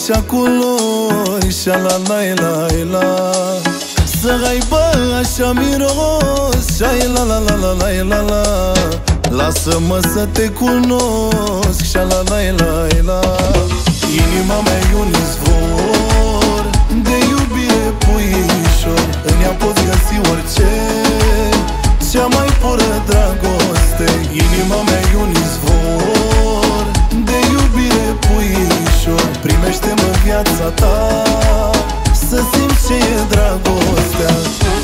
așa culori, sha-la-la-la-la. Să aibă așa miros, sha-la-la-la-la-la-la. Lasă-mă să te cunosc, sha-la-la-la-la. Inima mea e un izvor de iubire, puișor. În ea poți găsi orice, cea mai pură dragoste. Inima mea e un izvor de iubire, puișor. Primește-mă în viața ta, să simți ce e dragostea.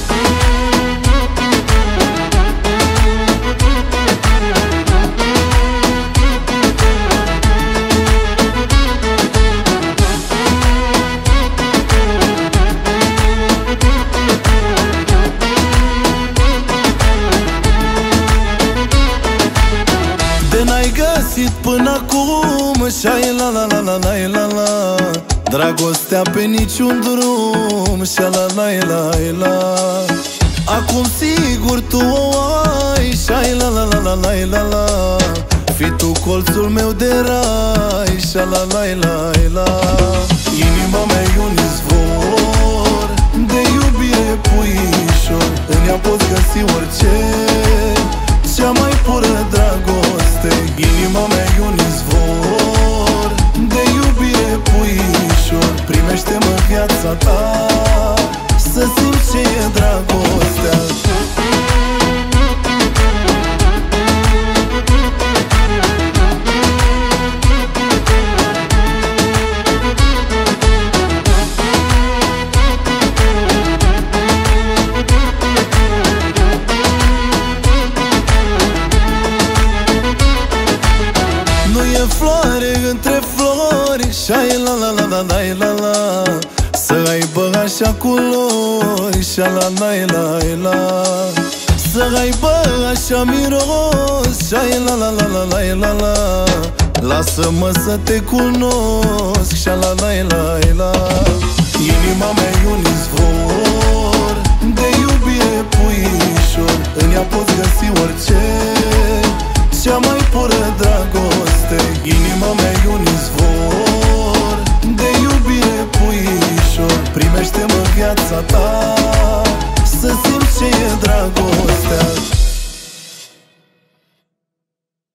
N-ai găsit până acum, sha-la-la-la-la-la-la. Dragostea pe niciun drum, sha-la-la-la-la. Acum sigur tu o ai, sha-la-la-la-la-la-la. Fii tu colțul meu de rai, sha-la-la-la-la. Inima mea e un izvor de iubire, puișor. În ea poți găsi orice, cea mai pură dragoste. Inima mea e un izvor de iubire, puișor. Primește-mă în viața ta, să simți ce e dragostea. Floare între flori, sha-la-la-la-la-la-la. Să aibă așa culori, sha-la-la-la-la. Să aibă așa miros, sha-la-la-la-la-la-la. Lasă-mă să te cunosc, sha-la-la-la-la. Inima mea e un izvor de iubire, puișor. În ea poți găsi orice, cea mai pură dragoste. Inima mea e un izvor de iubire, puișor. Primește-mă în viața ta,